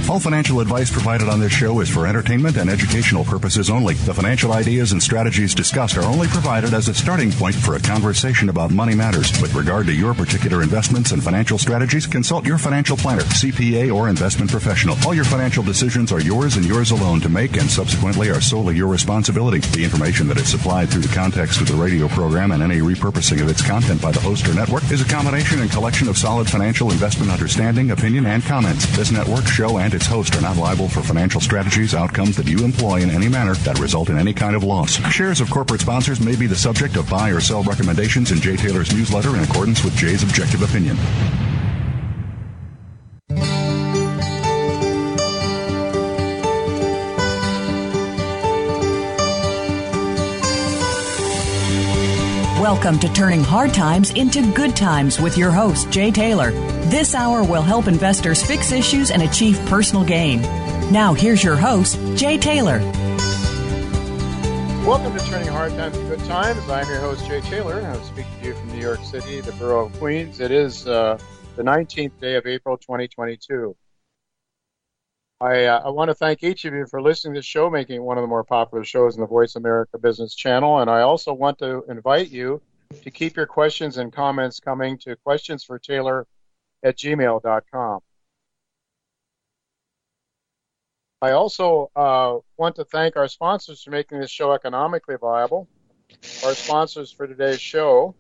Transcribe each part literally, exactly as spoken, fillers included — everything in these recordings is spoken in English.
All financial advice provided on this show is for entertainment and educational purposes only. The financial ideas and strategies discussed are only provided as a starting point for a conversation about money matters. With regard to your particular investments and financial strategies, consult your financial planner, C P A, or investment professional. All your financial decisions are yours and yours alone to make, and subsequently are solely your responsibility. The information that is supplied through the context of the radio program and any repurposing of its content by the host or network is a combination and collection of solid financial investment understanding, opinion, and comments. This network, show, and its host are not liable for financial strategies, outcomes that you employ in any manner that result in any kind of loss. Shares of corporate sponsors may be the subject of buy or sell recommendations in Jay Taylor's newsletter in accordance with Jay's objective opinion. Welcome to Turning Hard Times into Good Times with your host, Jay Taylor. This hour will help investors fix issues and achieve personal gain. Now, here's your host, Jay Taylor. Welcome to Turning Hard Times into Good Times. I'm your host, Jay Taylor. I'm speaking to you from New York City, the borough of Queens. It is uh, the nineteenth day of April, twenty twenty-two. I, uh, I want to thank each of you for listening to the show, making it one of the more popular shows in the Voice America Business Channel. And I also want to invite you to keep your questions and comments coming to questionsfortaylor at gmail dot com. I also uh, want to thank our sponsors for making this show economically viable. Our sponsors for today's show,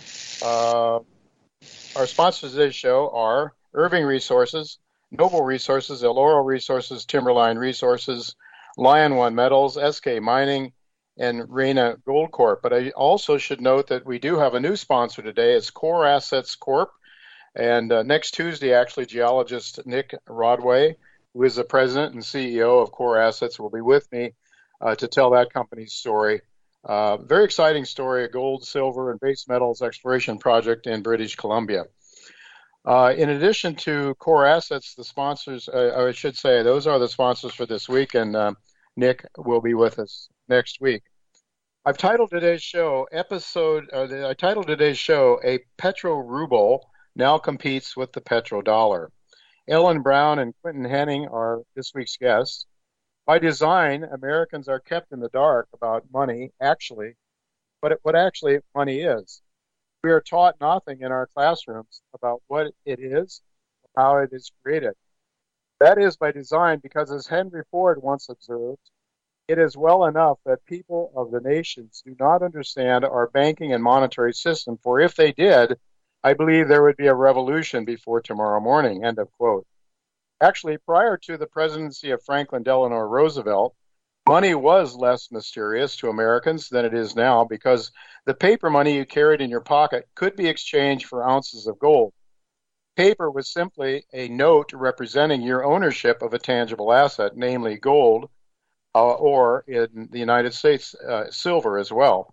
uh, our sponsors for today's show are Irving Resources, Noble Resources, El Oro Resources, Timberline Resources, Lion One Metals, S K Mining, and Reyna Gold Corp. But I also should note that we do have a new sponsor today. It's Core Assets Corp. And uh, next Tuesday, actually, geologist Nick Rodway, who is the president and C E O of Core Assets, will be with me uh, to tell that company's story. Uh, very exciting story, a gold, silver, and base metals exploration project in British Columbia. Uh, in addition to Core Assets, the sponsors, uh, I should say, those are the sponsors for this week, and uh, Nick will be with us next week. I've titled today's show, episode, uh, I titled today's show, A Petro-Ruble Now Competes with the Petrodollar. Ellen Brown and Quentin Henning are this week's guests. By design, Americans are kept in the dark about money, actually, but what actually money is. We are taught nothing in our classrooms about what it is, how it is created. That is by design because, as Henry Ford once observed, it is well enough that people of the nations do not understand our banking and monetary system, for if they did, I believe there would be a revolution before tomorrow morning, end of quote. Actually, prior to the presidency of Franklin Delano Roosevelt, money was less mysterious to Americans than it is now because the paper money you carried in your pocket could be exchanged for ounces of gold. Paper was simply a note representing your ownership of a tangible asset, namely gold, uh, or in the United States, uh, silver as well.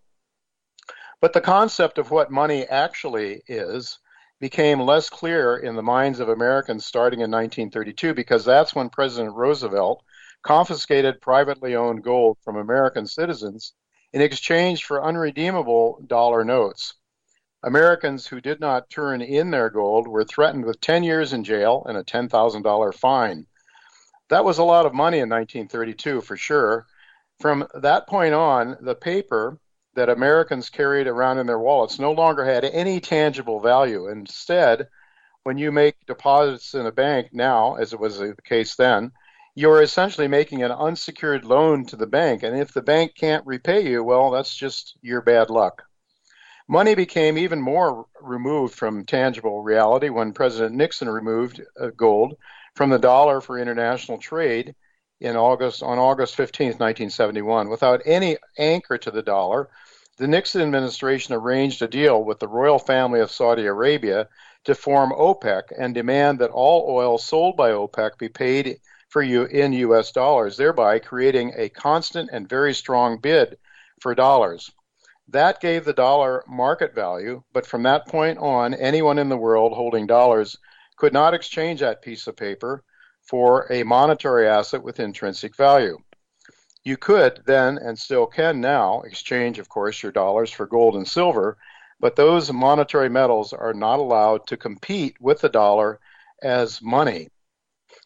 But the concept of what money actually is became less clear in the minds of Americans starting in nineteen thirty-two because that's when President Roosevelt confiscated privately owned gold from American citizens in exchange for unredeemable dollar notes. Americans who did not turn in their gold were threatened with ten years in jail and a ten thousand dollars fine. That was a lot of money in nineteen thirty-two, for sure. From that point on, the paper that Americans carried around in their wallets no longer had any tangible value. Instead, when you make deposits in a bank now, as it was the case then, you're essentially making an unsecured loan to the bank. And if the bank can't repay you, well, that's just your bad luck. Money became even more removed from tangible reality when President Nixon removed uh, gold from the dollar for international trade in August on August fifteenth, nineteen seventy-one. Without any anchor to the dollar, the Nixon administration arranged a deal with the royal family of Saudi Arabia to form OPEC and demand that all oil sold by OPEC be paid for you in U S dollars, thereby creating a constant and very strong bid for dollars. That gave the dollar market value, but from that point on, anyone in the world holding dollars could not exchange that piece of paper for a monetary asset with intrinsic value. You could then, and still can now, exchange, of course, your dollars for gold and silver, but those monetary metals are not allowed to compete with the dollar as money.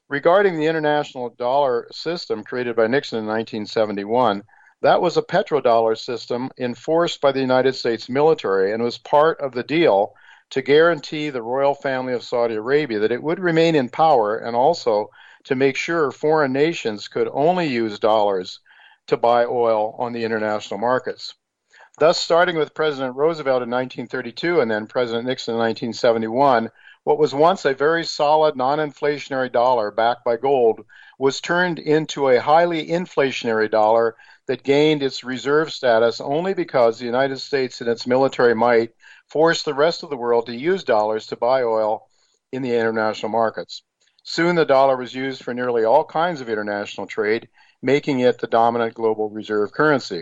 Regarding the international dollar system created by Nixon in nineteen seventy-one, that was a petrodollar system enforced by the United States military and was part of the deal to guarantee the royal family of Saudi Arabia that it would remain in power and also to make sure foreign nations could only use dollars to buy oil on the international markets. Thus, starting with President Roosevelt in nineteen thirty-two and then President Nixon in nineteen seventy-one, what was once a very solid non-inflationary dollar backed by gold was turned into a highly inflationary dollar that gained its reserve status only because the United States and its military might forced the rest of the world to use dollars to buy oil in the international markets. Soon the dollar was used for nearly all kinds of international trade, making it the dominant global reserve currency.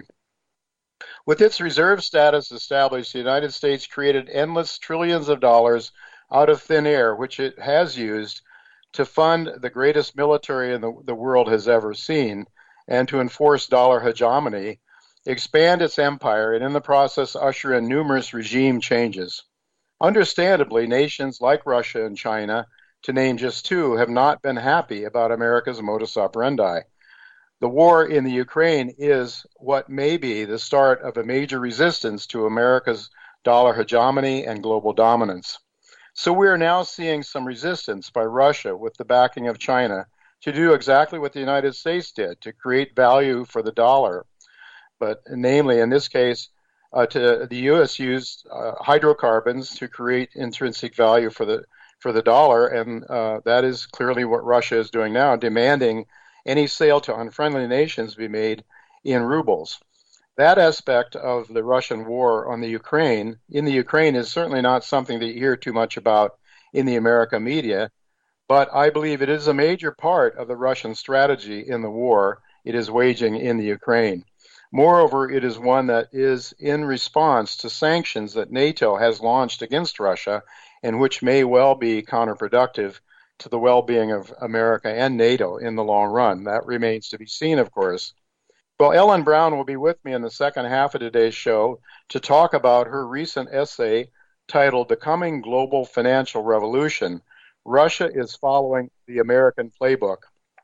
With its reserve status established, the United States created endless trillions of dollars out of thin air, which it has used to fund the greatest military in the, the world has ever seen, and to enforce dollar hegemony, expand its empire, and in the process usher in numerous regime changes. Understandably, nations like Russia and China, to name just two, have not been happy about America's modus operandi. The war in the Ukraine is what may be the start of a major resistance to America's dollar hegemony and global dominance. So we are now seeing some resistance by Russia with the backing of China to do exactly what the United States did, to create value for the dollar. But namely, in this case, uh, to, the U S used uh, hydrocarbons to create intrinsic value for the for the dollar, and uh, that is clearly what Russia is doing now, demanding any sale to unfriendly nations be made in rubles. That aspect of the Russian war on the Ukraine, in the Ukraine, is certainly not something that you hear too much about in the American media, but I believe it is a major part of the Russian strategy in the war it is waging in the Ukraine. Moreover, it is one that is in response to sanctions that NATO has launched against Russia and which may well be counterproductive to the well-being of America and NATO in the long run. That remains to be seen, of course. Well, Ellen Brown will be with me in the second half of today's show to talk about her recent essay titled The Coming Global Financial Revolution. Russia is Following the American Playbook.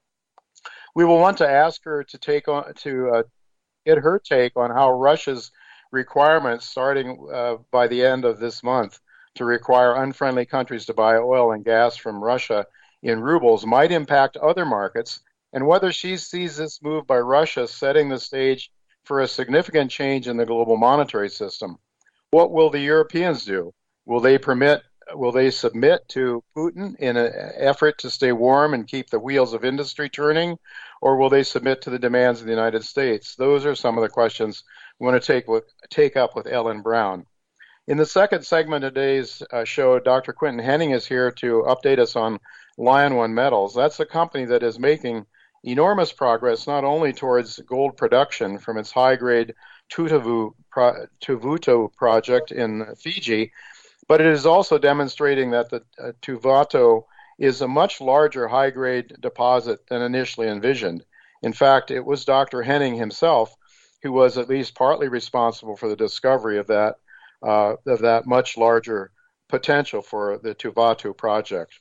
We will want to ask her to take on to uh, get her take on how Russia's requirements, starting uh, by the end of this month, to require unfriendly countries to buy oil and gas from Russia in rubles, might impact other markets, and whether she sees this move by Russia setting the stage for a significant change in the global monetary system. What will the Europeans do? Will they permit? Will they submit to Putin in an effort to stay warm and keep the wheels of industry turning, or will they submit to the demands of the United States? Those are some of the questions we want to take with, take up with Ellen Brown. In the second segment of today's uh, show, Doctor Quinton Henning is here to update us on Lion One Metals. That's a company that is making enormous progress not only towards gold production from its high-grade Tuvalu pro- Tuvalu project in Fiji, but it is also demonstrating that the uh, Tuvalu is a much larger high-grade deposit than initially envisioned. In fact, it was Doctor Henning himself who was at least partly responsible for the discovery of that uh, of that much larger potential for the Tuvalu project.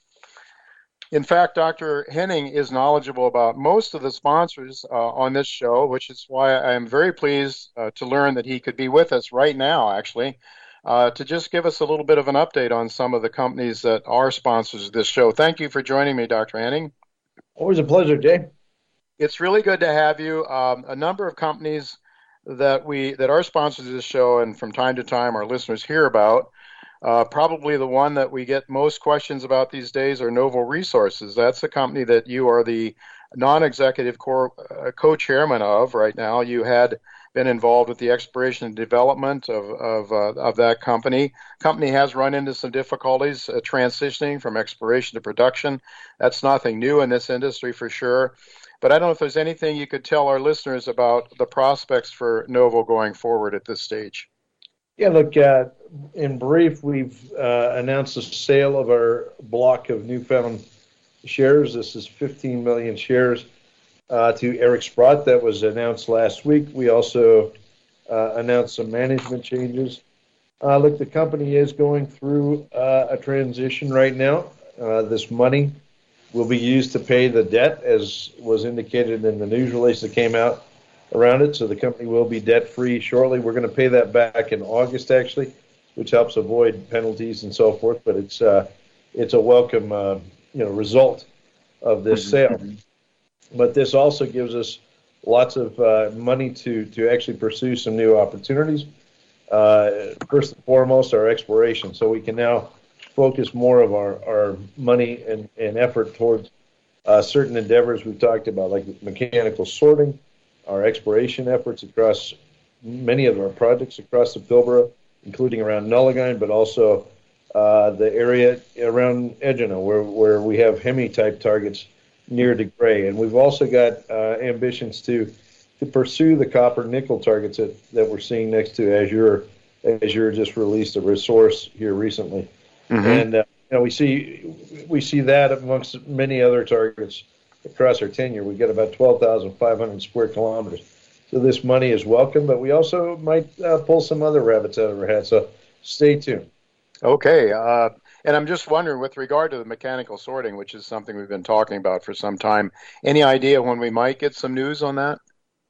In fact, Doctor Henning is knowledgeable about most of the sponsors uh, on this show, which is why I am very pleased uh, to learn that he could be with us right now, actually, uh, to just give us a little bit of an update on some of the companies that are sponsors of this show. Thank you for joining me, Doctor Henning. Always a pleasure, Jay. It's really good to have you. Um, a number of companies that we that are sponsors of this show, and from time to time our listeners hear about. Uh, probably the one that we get most questions about these days are Novo Resources. That's a company that you are the non-executive co- uh, co-chairman of right now. You had been involved with the exploration and development of of, uh, of that company. Company has run into some difficulties uh, transitioning from exploration to production. That's nothing new in this industry for sure. But I don't know if there's anything you could tell our listeners about the prospects for Novo going forward at this stage. Yeah, look, uh, in brief, we've uh, announced the sale of our block of newfound shares. This is fifteen million shares uh, to Eric Sprott. That was announced last week. We also uh, announced some management changes. Uh, look, the company is going through uh, a transition right now. Uh, this money will be used to pay the debt, as was indicated in the news release that came out around it. So the company will be debt-free shortly. We're going to pay that back in August, actually, which helps avoid penalties and so forth. But it's uh, it's a welcome uh, you know result of this sale. But this also gives us lots of uh, money to to actually pursue some new opportunities. Uh, first and foremost, our exploration. So we can now focus more of our, our money and, and effort towards uh, certain endeavors we've talked about, like mechanical sorting, our exploration efforts across many of our projects across the Pilbara, including around Nullagine, but also uh, the area around Egina, where, where we have Hemi-type targets near De Grey. And we've also got uh, ambitions to to pursue the copper-nickel targets that, that we're seeing next to Azure. Azure just released a resource here recently. Mm-hmm. And uh, you know, we see we see that amongst many other targets across our tenure. We get about twelve thousand five hundred square kilometers. So this money is welcome, but we also might uh, pull some other rabbits out of our hat. So stay tuned. Okay. Uh, and I'm just wondering, with regard to the mechanical sorting, which is something we've been talking about for some time, any idea when we might get some news on that?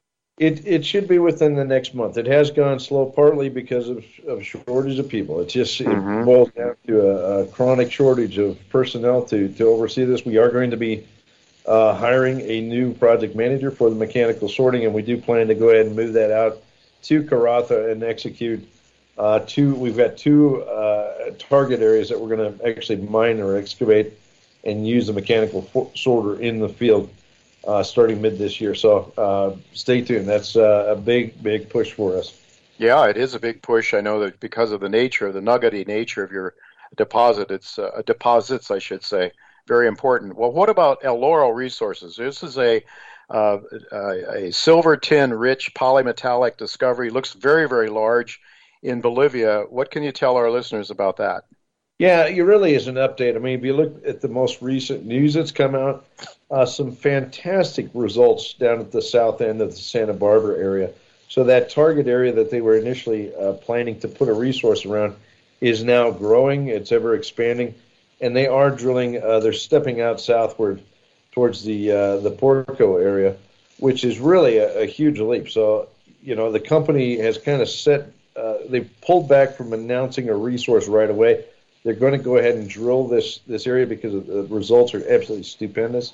It it should be within the next month. It has gone slow, partly because of, of shortage of people. It just mm-hmm. it boils down to a, a chronic shortage of personnel to, to oversee this. We are going to be uh, hiring a new project manager for the mechanical sorting, and we do plan to go ahead and move that out to Karratha and execute uh, two. We've got two uh, target areas that we're going to actually mine or excavate and use the mechanical for- sorter in the field. Uh, starting mid this year. So uh, stay tuned. That's uh, a big, big push for us. Yeah, it is a big push. I know that because of the nature, of the nuggety nature of your deposit, it's uh, deposits, I should say, very important. Well, what about El Oro Resources? This is a uh, a, a silver tin rich polymetallic discovery. Looks very, very large in Bolivia. What can you tell our listeners about that? Yeah, it really is an update. I mean, if you look at the most recent news that's come out, uh, some fantastic results down at the south end of the Santa Barbara area. So that target area that they were initially uh, planning to put a resource around is now growing. It's ever expanding, and they are drilling. Uh, they're stepping out southward towards the uh, the Porco area, which is really a, a huge leap. So, you know, the company has kind of set. Uh, they've pulled back from announcing a resource right away. They're going to go ahead and drill this, this area because the results are absolutely stupendous.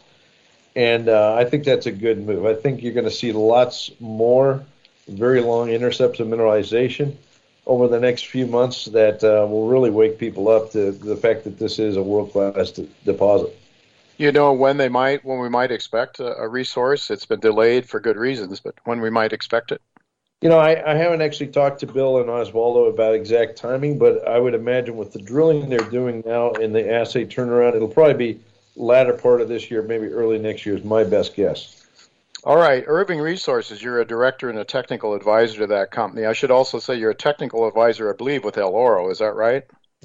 And uh, I think that's a good move. I think you're going to see lots more very long intercepts of mineralization over the next few months that uh, will really wake people up to the fact that this is a world-class de- deposit. You know when they might, when we might expect a, a resource? It's been delayed for good reasons, but when we might expect it? You know, I, I haven't actually talked to Bill and Osvaldo about exact timing, but I would imagine with the drilling they're doing now in the assay turnaround, it'll probably be latter part of this year, maybe early next year is my best guess. All right, Irving Resources, you're a director and a technical advisor to that company. I should also say you're a technical advisor, I believe, with El Oro. Is that right?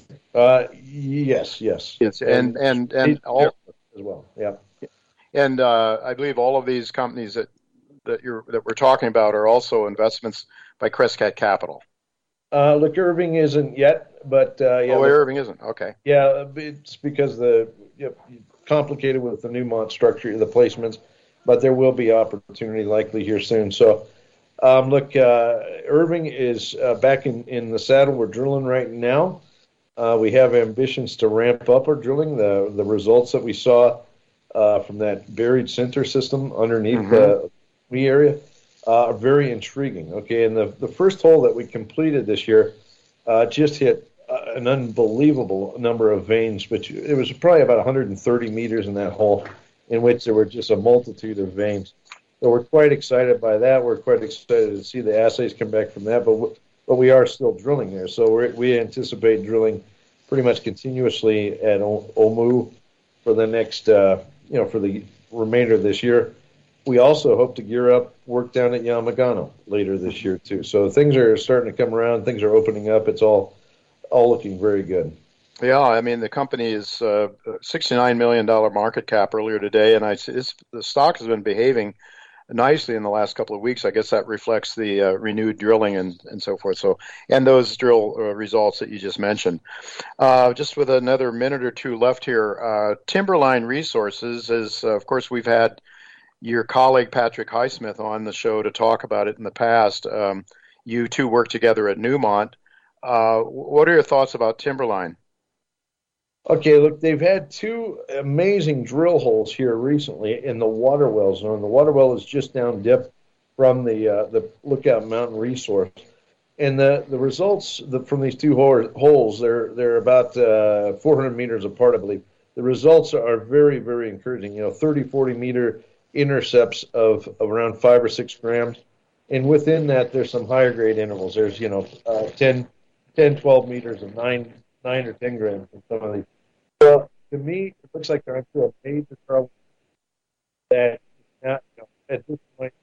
Uh, yes, yes. Yes, and and and, and all as well. Yeah. And uh, I believe all of these companies that that you're that we're talking about are also investments by Crescat Capital. Uh, look, Irving isn't yet, but uh, yeah. Oh, Irving isn't. Okay. Yeah, it's because the you know, complicated with the Newmont structure, the placements, but there will be opportunity likely here soon. So, um, look, uh, Irving is uh, back in, in the saddle. We're drilling right now. Uh, we have ambitions to ramp up our drilling. The the results that we saw uh, from that buried center system underneath mm-hmm. the me area uh, are very intriguing. Okay, and the, the first hole that we completed this year uh, just hit uh, an unbelievable number of veins, which it was probably about one hundred thirty meters in that hole, in which there were just a multitude of veins. So we're quite excited by that. We're quite excited to see the assays come back from that, but w- but we are still drilling there. So we're, we anticipate drilling pretty much continuously at o- Omu for the next, uh, you know, for the remainder of this year. We also hope to gear up work down at Yamagano later this year too. So things are starting to come around. Things are opening up. It's all all looking very good. Yeah, I mean the company is uh, sixty-nine million dollars market cap earlier today, and I it's, the stock has been behaving nicely in the last couple of weeks. I guess that reflects the uh, renewed drilling and, and so forth. So, and those drill uh, results that you just mentioned. Uh, just with another minute or two left here, uh, Timberline Resources is, uh, of course, we've had your colleague Patrick Highsmith on the show to talk about it in the past. Um, you two work together at Newmont. Uh, what are your thoughts about Timberline? Okay, look, they've had two amazing drill holes here recently in the Waterwell zone. The Waterwell is just down dip from the uh, the Lookout Mountain resource, and the the results from these two holes, they're they're about uh, four hundred meters apart, I believe. The results are very, very encouraging. You know, thirty, forty meter intercepts of, of around five or six grams, and within that, there's some higher grade intervals. There's you know uh, ten, twelve meters of nine. nine or ten grams in some of these. Well, to me, it looks like they're into a major trouble that not, you know, at this point.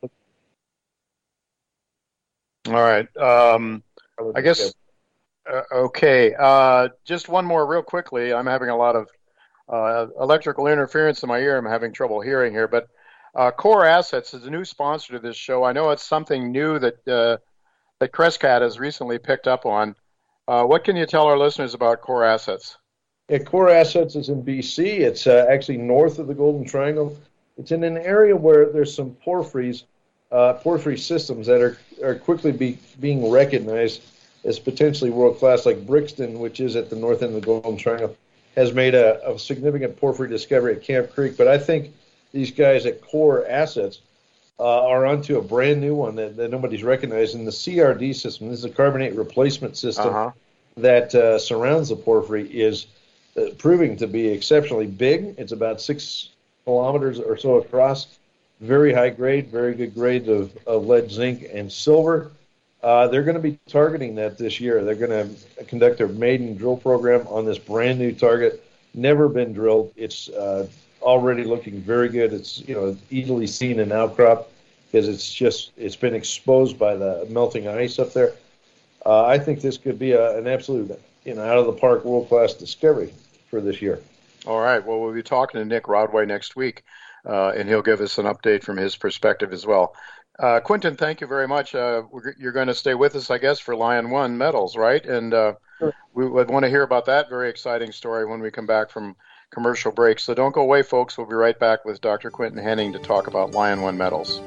All right. Um, I guess, uh, okay. Uh, just one more real quickly. I'm having a lot of uh, electrical interference in my ear. I'm having trouble hearing here. But uh, Core Assets is a new sponsor to this show. I know it's something new that, uh, that Crescat has recently picked up on. Uh, what can you tell our listeners about Core Assets? Yeah, Core Assets is in B C. It's uh, actually north of the Golden Triangle. It's in an area where there's some porphyries, uh, porphyry systems that are, are quickly be, being recognized as potentially world-class, like Brixton, which is at the north end of the Golden Triangle, has made a, a significant porphyry discovery at Camp Creek. But I think these guys at Core Assets uh, are onto a brand new one that, that nobody's recognized in the C R D system. This is a carbonate replacement system uh-huh. that uh, surrounds the porphyry is uh, proving to be exceptionally big. It's about six kilometers or so across. Very high grade, very good grades of, of lead, zinc, and silver. Uh, they're going to be targeting that this year. They're going to conduct their maiden drill program on this brand new target. Never been drilled. It's uh, already looking very good. It's you know easily seen in outcrop because it's just it's been exposed by the melting ice up there. Uh, I think this could be a, an absolute you know out of the park world class discovery for this year. All right. Well, we'll be talking to Nick Rodway next week, uh, and he'll give us an update from his perspective as well. Uh, Quentin, thank you very much. Uh, we're, you're going to stay with us, I guess, for Lion One Metals, right? And uh, sure. we would want to hear about that very exciting story when we come back from commercial break. So don't go away, folks. We'll be right back with Doctor Quentin Henning to talk about Lion One Metals.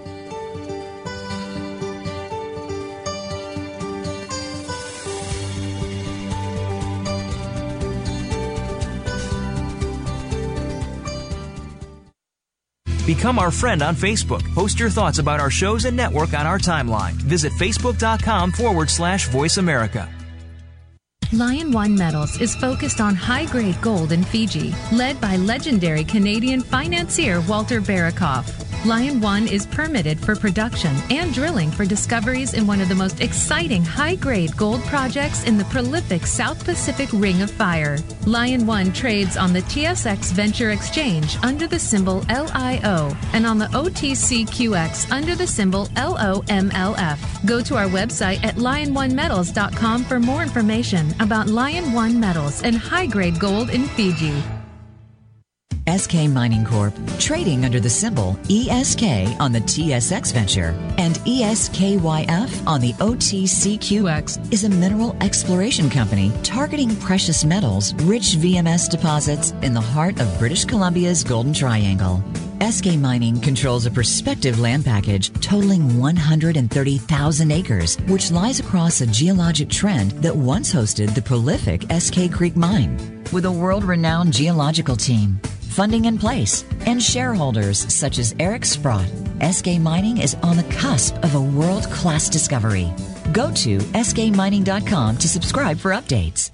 Become our friend on Facebook. Post your thoughts about our shows and network on our timeline. Visit facebook.com forward slash Voice America. Lion One Metals is focused on high-grade gold in Fiji, led by legendary Canadian financier Walter Barakoff. Lion One is permitted for production and drilling for discoveries in one of the most exciting high-grade gold projects in the prolific South Pacific Ring of Fire. Lion One trades on the T S X Venture Exchange under the symbol L I O and on the O T C Q X under the symbol L O M L F. Go to our website at lion one metals dot com for more information about Lion One Metals and high-grade gold in Fiji. S K Mining Corp, trading under the symbol E S K on the T S X Venture and E S K Y F on the O T C Q X, is a mineral exploration company targeting precious metals, rich V M S deposits in the heart of British Columbia's Golden Triangle. S K Mining controls a prospective land package totaling one hundred thirty thousand acres, which lies across a geologic trend that once hosted the prolific S K Creek Mine. With a world-renowned geological team, funding in place, and shareholders such as Eric Sprott, S K Mining is on the cusp of a world-class discovery. Go to S K mining dot com to subscribe for updates.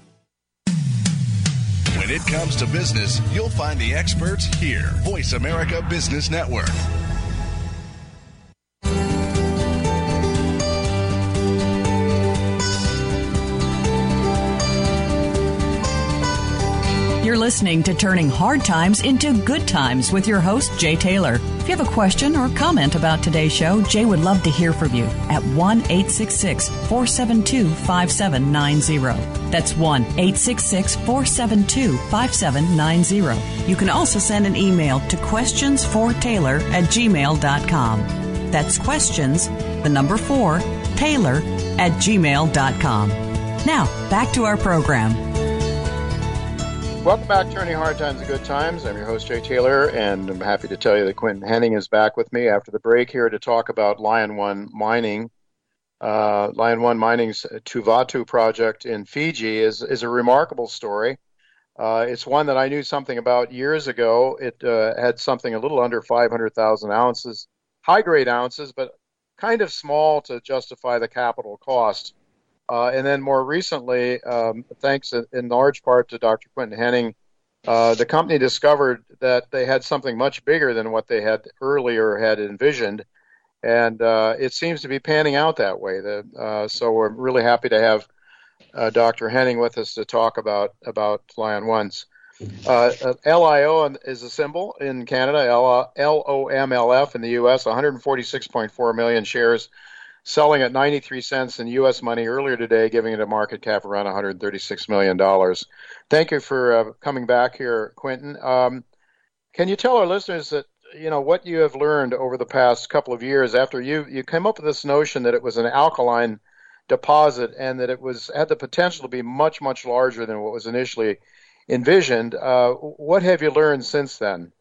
When it comes to business, you'll find the experts here. Voice America Business Network. You're listening to Turning Hard Times into Good Times with your host, Jay Taylor. If you have a question or comment about today's show, Jay would love to hear from you at one eight six six, four seven two, five seven nine zero. That's one eight six six, four seven two, five seven nine zero. You can also send an email to questions for taylor at gmail dot com. That's questions, the number four, Taylor at gmail dot com. Now, back to our program. Welcome back to Turning Hard Times to Good Times. I'm your host, Jay Taylor, and I'm happy to tell you that Quentin Henning is back with me after the break here to talk about Lion One Mining. Uh, Lion One Mining's Tuvatu project in Fiji is, is a remarkable story. Uh, it's one that I knew something about years ago. It uh, had something a little under five hundred thousand ounces, high-grade ounces, but kind of small to justify the capital cost. Uh, and then more recently, um, thanks in, in large part to Doctor Quentin Henning, uh, the company discovered that they had something much bigger than what they had earlier had envisioned. And uh, it seems to be panning out that way. The, uh, so we're really happy to have uh, Doctor Henning with us to talk about, about Lion One's. Uh, L I O is a symbol in Canada, L O M L F in the U S, one hundred forty-six point four million shares, selling at ninety-three cents in U S money earlier today, giving it a market cap around one hundred thirty-six million dollars. Thank you for uh, coming back here, Quentin. Um, can you tell our listeners that, you know, what you have learned over the past couple of years after you, you came up with this notion that it was an alkaline deposit and that it was had the potential to be much, much larger than what was initially envisioned. Uh, what have you learned since then?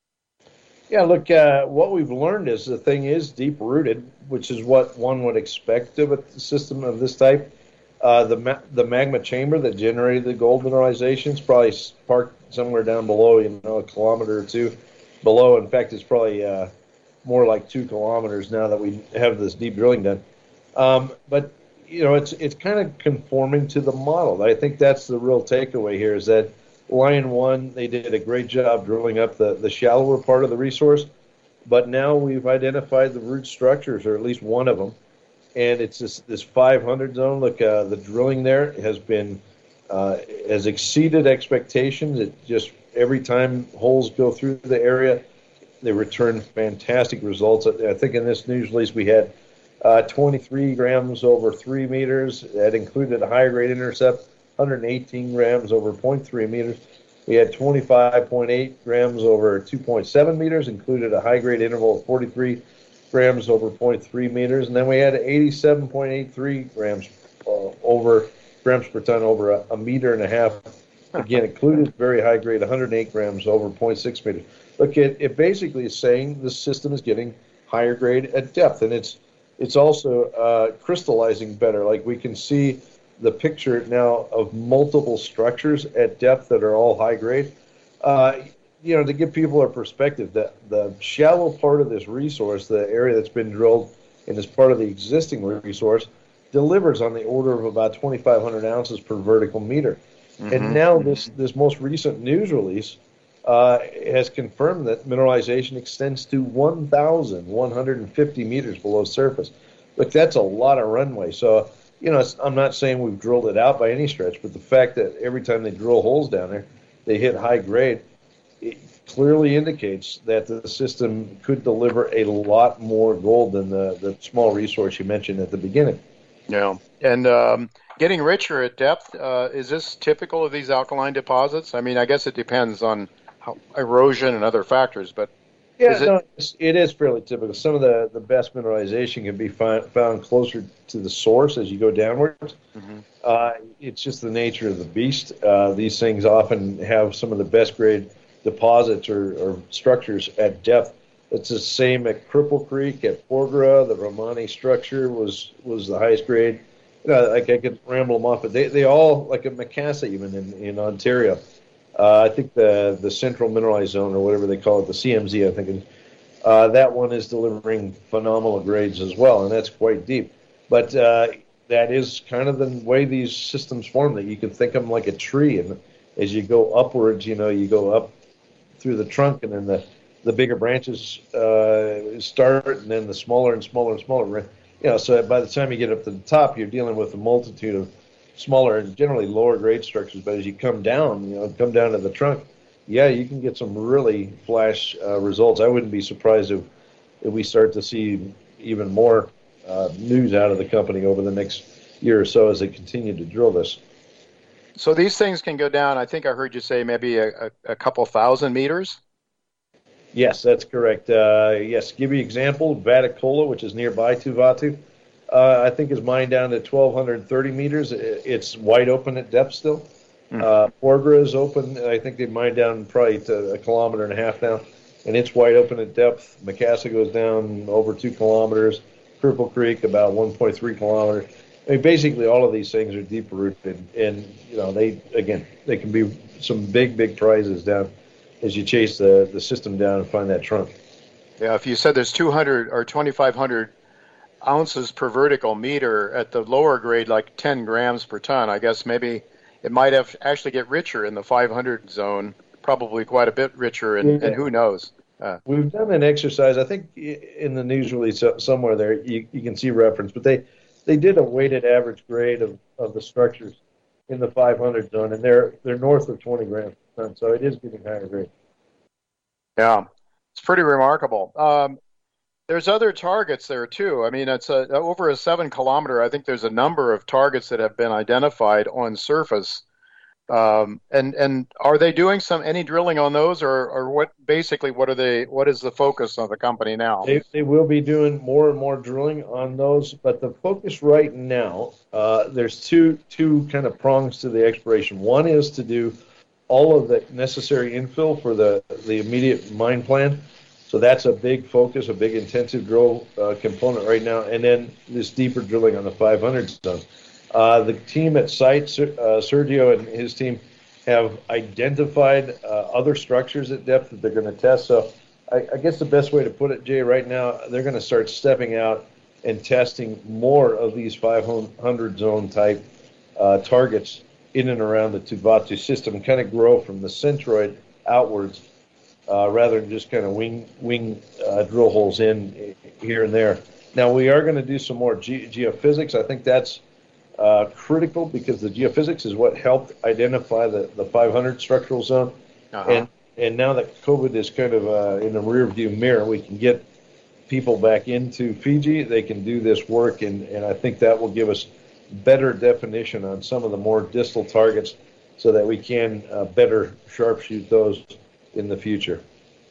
Yeah, look, uh, what we've learned is the thing is deep-rooted, which is what one would expect of a system of this type. Uh, the ma- the magma chamber that generated the gold mineralization is probably parked somewhere down below, you know, a kilometer or two below. In fact, it's probably uh, more like two kilometers now that we have this deep drilling done. Um, but, you know, it's it's kind of conforming to the model. I think that's the real takeaway here is that Lion One, they did a great job drilling up the, the shallower part of the resource, but now we've identified the root structures, or at least one of them, and it's this, this five hundred zone. Look, uh, the drilling there has been uh, has exceeded expectations. It just every time holes go through the area, they return fantastic results. I think in this news release we had uh, twenty-three grams over three meters. That included a higher grade intercept. one hundred eighteen grams over zero point three meters. We had twenty-five point eight grams over two point seven meters, included a high-grade interval of forty-three grams over zero point three meters, and then we had eighty-seven point eight three grams uh, over grams per ton over a, a meter and a half. Again, included very high-grade one hundred eight grams over zero point six meters. Look, it, it basically is saying the system is getting higher grade at depth, and it's it's also uh, crystallizing better. Like we can see the picture now of multiple structures at depth that are all high grade. Uh, you know, to give people a perspective, that the shallow part of this resource, the area that's been drilled and is part of the existing resource, delivers on the order of about twenty-five hundred ounces per vertical meter. Mm-hmm. And now this, this most recent news release uh, has confirmed that mineralization extends to one thousand one hundred fifty meters below surface. Look, that's a lot of runway. So, you know, I'm not saying we've drilled it out by any stretch, but the fact that every time they drill holes down there, they hit high grade, it clearly indicates that the system could deliver a lot more gold than the, the small resource you mentioned at the beginning. Yeah, and um, getting richer at depth, uh, is this typical of these alkaline deposits? I mean, I guess it depends on how, erosion and other factors, but Yeah, is it... no, it's, it is fairly typical. Some of the, the best mineralization can be find, found closer to the source as you go downwards. Mm-hmm. Uh, it's just the nature of the beast. Uh, these things often have some of the best grade deposits or, or structures at depth. It's the same at Cripple Creek, at Porgera. The Romani structure was, was the highest grade. You know, like I could ramble them off, but they, they all, like at Macassa even in, in Ontario, Uh, I think the the Central Mineralized Zone, or whatever they call it, the C M Z, I think, uh, that one is delivering phenomenal grades as well, and that's quite deep. But uh, that is kind of the way these systems form, that you can think of them like a tree, and as you go upwards, you know, you go up through the trunk, and then the, the bigger branches uh, start, and then the smaller and smaller and smaller. You know, so by the time you get up to the top, you're dealing with a multitude of smaller and generally lower grade structures, but as you come down, you know, come down to the trunk, yeah, you can get some really flash uh, results. I wouldn't be surprised if, if we start to see even more uh, news out of the company over the next year or so as they continue to drill this. So these things can go down, I think I heard you say maybe a, a, a couple thousand meters? Yes, that's correct. Uh, yes, give you an example. Vatukoula, which is nearby to Vatu, uh, I think is mined down to twelve thirty meters. It's wide open at depth still. Mm. Uh, Porgera is open. I think they mined down probably to a kilometer and a half now, and it's wide open at depth. Macassa goes down over two kilometers. Cripple Creek about one point three kilometers. I mean, basically all of these things are deep rooted, and you know they again they can be some big big prizes down as you chase the, the system down and find that trunk. Yeah, if you said there's two hundred or twenty-five hundred ounces per vertical meter at the lower grade, like ten grams per ton, I guess maybe it might have actually get richer in the five hundred zone, probably quite a bit richer, and, yeah. and who knows. Uh, We've done an exercise, I think in the news release somewhere there, you, you can see reference, but they, they did a weighted average grade of, of the structures in the five hundred zone, and they're they're north of twenty grams per ton, so it is getting higher grade. Yeah, it's pretty remarkable. Um, there's other targets there too. I mean, it's a, over a seven kilometer. I think there's a number of targets that have been identified on surface. Um, and and are they doing some any drilling on those, or, or what? Basically, what are they? What is the focus of the company now? They, they will be doing more and more drilling on those, but the focus right now, uh, there's two two kind of prongs to the exploration. One is to do all of the necessary infill for the the immediate mine plan. So that's a big focus, a big intensive drill uh, component right now, and then this deeper drilling on the five hundred zone. Uh, the team at site, uh, Sergio and his team, have identified uh, other structures at depth that they're going to test. So I, I guess the best way to put it, Jay, right now, they're going to start stepping out and testing more of these five hundred zone type uh, targets in and around the Tuvatu system and kind of grow from the centroid outwards uh, rather than just kind of wing, wing uh, drill holes in here and there. Now, we are going to do some more ge- geophysics. I think that's Uh, critical because the geophysics is what helped identify the, the five hundred structural zone. Uh-huh. And and now that COVID is kind of uh, in the rear view mirror, we can get people back into Fiji. They can do this work, and, and I think that will give us better definition on some of the more distal targets so that we can uh, better sharpshoot those in the future.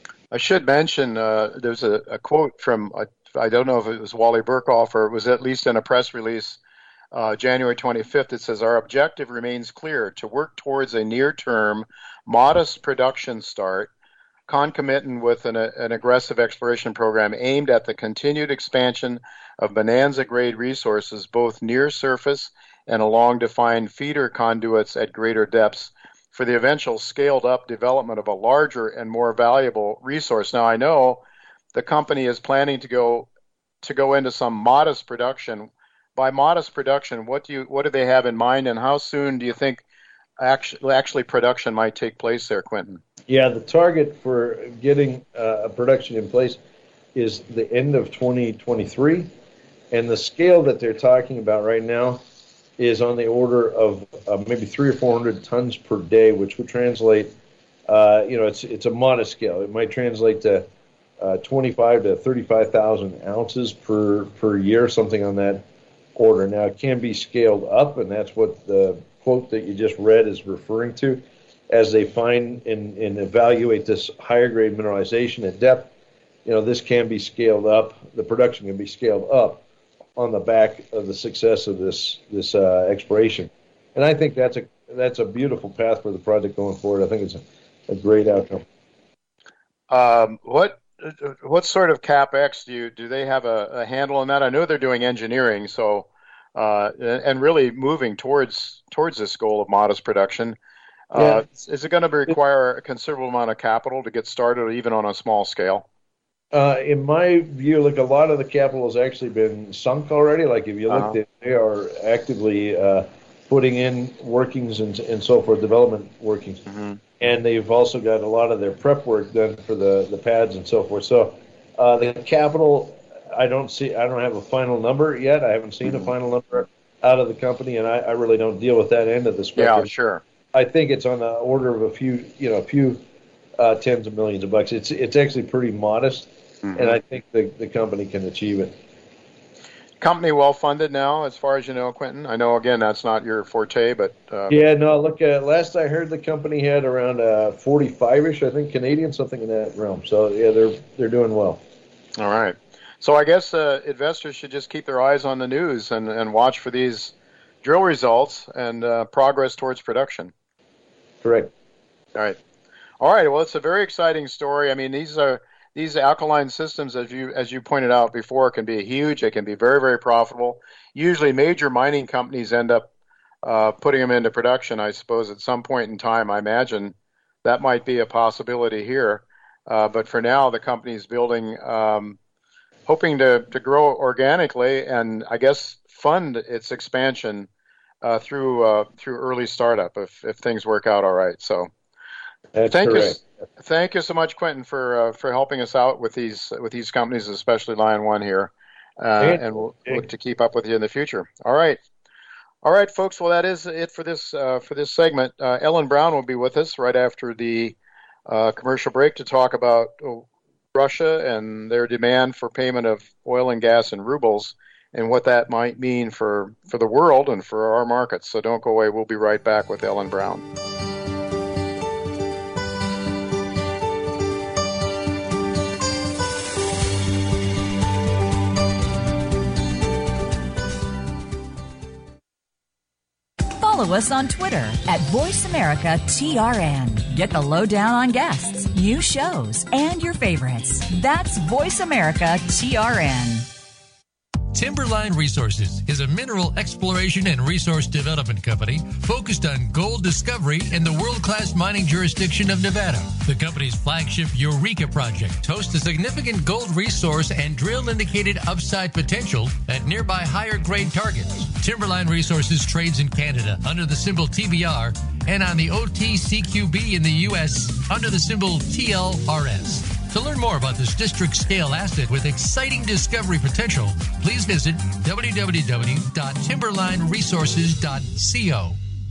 I should mention uh, there's a, a quote from, uh, I don't know if it was Wally Burkhoff or it was at least in a press release, Uh, January twenty-fifth, it says, our objective remains clear, to work towards a near-term, modest production start, concomitant with an, an aggressive exploration program aimed at the continued expansion of bonanza-grade resources, both near surface and along defined feeder conduits at greater depths, for the eventual scaled-up development of a larger and more valuable resource. Now, I know the company is planning to go to go into some modest production. By modest production, what do you what do they have in mind, and how soon do you think actually, actually production might take place there, Quentin? Yeah, the target for getting uh, a production in place is the end of twenty twenty-three, and the scale that they're talking about right now is on the order of uh, maybe three or four hundred tons per day, which would translate, uh, you know, it's it's a modest scale. It might translate to uh, twenty-five to thirty-five thousand ounces per per year, something on that order. Now, it can be scaled up, and that's what the quote that you just read is referring to. As they find and, and evaluate this higher grade mineralization at depth, you know, this can be scaled up. The production can be scaled up on the back of the success of this this uh, exploration. And I think that's a that's a beautiful path for the project going forward. I think it's a, a great outcome. Um, what What sort of CapEx do you do they have a, a handle on that? I know they're doing engineering, so uh, and really moving towards towards this goal of modest production. Uh, yeah. Is it going to require a considerable amount of capital to get started, even on a small scale? Uh, in my view, like a lot of the capital has actually been sunk already. Like if you look uh-huh. at, they are actively uh, putting in workings and, and so forth, development workings. Mm-hmm. And they've also got a lot of their prep work done for the, the pads and so forth. So uh, the capital, I don't see, I don't have a final number yet. I haven't seen mm-hmm. a final number out of the company, and I, I really don't deal with that end of the spectrum. Yeah, sure. I think it's on the order of a few, you know, a few uh, tens of millions of bucks. It's it's actually pretty modest, mm-hmm. and I think the, the company can achieve it. Company well funded now, as far as you know, Quentin. I know, again, that's not your forte, but uh, yeah, no. Look, uh, last I heard, the company had around uh, forty-five-ish, I think, Canadian, something in that realm. So yeah, they're they're doing well. All right. So I guess uh, investors should just keep their eyes on the news and, and watch for these drill results and uh, progress towards production. Correct. All right. All right. Well, it's a very exciting story. I mean, these are these alkaline systems, as you as you pointed out before, can be huge. They can be very, very profitable. Usually, major mining companies end up uh, putting them into production. I suppose at some point in time, I imagine that might be a possibility here. Uh, but for now, the company is building, um, hoping to to grow organically, and I guess fund its expansion uh, through uh, through early startup if if things work out all right. So. That's thank correct. you, thank you so much, Quentin, for uh, for helping us out with these with these companies, especially Lion One here, uh, and we'll look to keep up with you in the future. All right, all right, folks. Well, that is it for this uh, for this segment. Uh, Ellen Brown will be with us right after the uh, commercial break to talk about uh, Russia and their demand for payment of oil and gas in rubles and what that might mean for for the world and for our markets. So don't go away. We'll be right back with Ellen Brown. Follow us on Twitter at Voice America T R N. Get the lowdown on guests, new shows, and your favorites. That's Voice America T R N. Timberline Resources is a mineral exploration and resource development company focused on gold discovery in the world-class mining jurisdiction of Nevada. The company's flagship Eureka project hosts a significant gold resource and drill-indicated upside potential at nearby higher-grade targets. Timberline Resources trades in Canada under the symbol T B R and on the O T C Q B in the U S under the symbol T L R S. To learn more about this district-scale asset with exciting discovery potential, please visit w w w dot timberline resources dot co.